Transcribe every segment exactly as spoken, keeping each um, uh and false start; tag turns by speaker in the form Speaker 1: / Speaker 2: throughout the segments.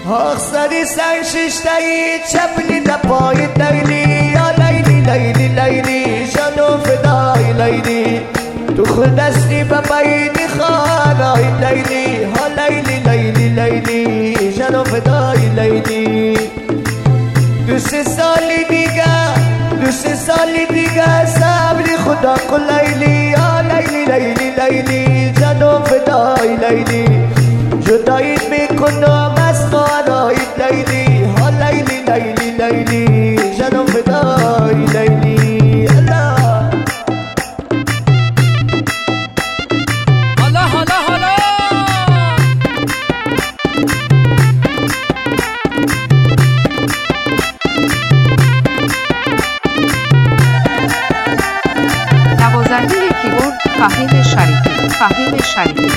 Speaker 1: آخ سری سر ششتایی چپلی دپای لیلی یا لیلی لیلی لیلی جانو فدای لیلی تو خود دستی ببینی خانای لیلی ها لیلی لیلی لیلی جانو فدای لیلی دو سه سالی دیگه دو سه سالی دیگه صبری خدا کن لیلی یا لیلی لیلی لیلی جانو فدای لیلی جدایت میکنم از خانایت لیلی ها لیلی لیلی لیلی جانو فدای لیلی الله
Speaker 2: حالا حالا حالا
Speaker 3: نوازنده کیبورد فهیم شریفی فهیم شریفی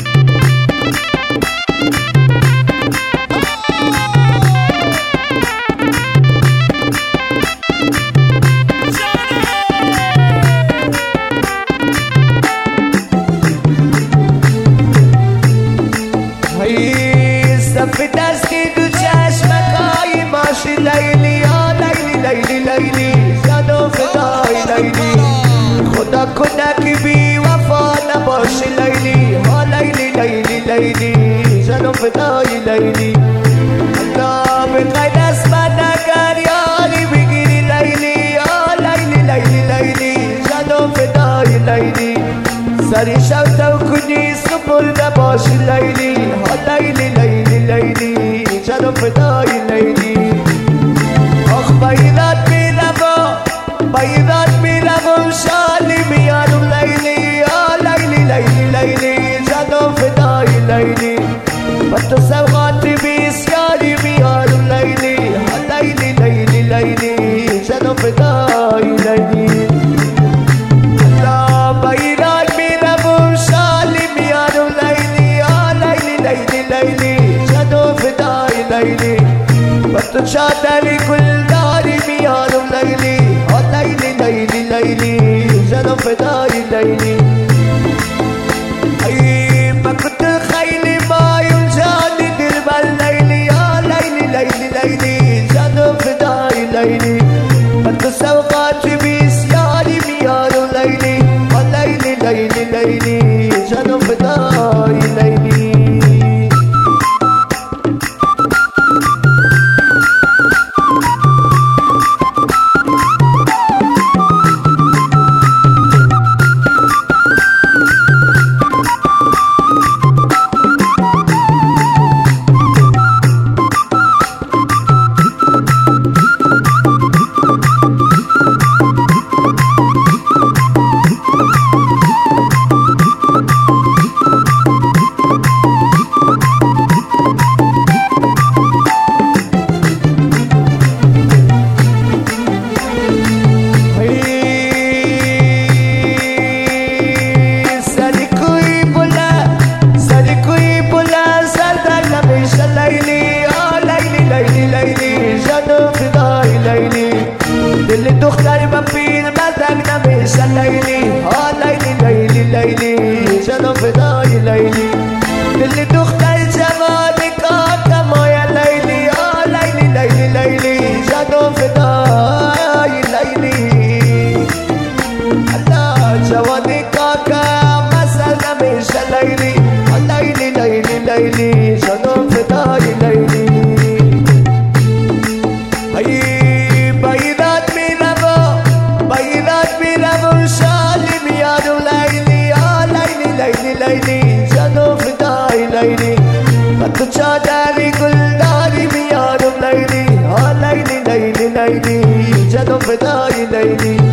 Speaker 1: صف دستی دو چشمکای ماشی لیلی یا لیلی لیلی لیلی جانو فدای لیلی خدا کنه که بی وفا نباشی لیلی ها لیلی لیلی لیلی جانو فدای لیلی الله به غیر از من اگر یاری بگیری لیلی یا لیلی لیلی لیلی جانو فدای لیلی سری شب تو کنی سپر نباشی لیلی ها لیلی لیلی لیلی جانو فدای لیلی آخ بایداد میرم بایداد میرم شالی میارم لیلی یا لیلی لیلی لیلی جانو فدای لیلی و تو سوغاتی بسیاری میارم لیلی ها لیلی لیلی لیلی جانو فدای لیلی الله بایداد میرم شالی میارم لیلی یا لیلی لیلی لیلی جانو فدای لیلی و تو چادری گلداری میارم لیلی ها لیلی لیلی لیلی جانو فدای لیلی ای بکت خیلی مایم جانی دل بر لیلی یا لیلی لیلی لیلی جانو فدای لیلی و تو سوقات بسیاری میارم لیلی ها لیلی لیلی لیلی جانو فدای لیلی دختر بپیر مزنگ نمیشه لیلی ها لیلی لیلی لیلی جانو فدای لیلی دل دختر جوان کاکا مایا لیلی ها لیلی لیلی لیلی جانو فدای لیلی الله جوان کاکا مسل نمیشه لیلی ها لیلی لیلی لیلی جانو فدای لیلی ای بایداد میرم بایداد میرم شالی میارم لیلی یا لیلی لیلی لیلی جانو فدای لیلی و تو چادری گلداری میارم لیلی ها لیلی لیلی لیلی جانو فدای لیلی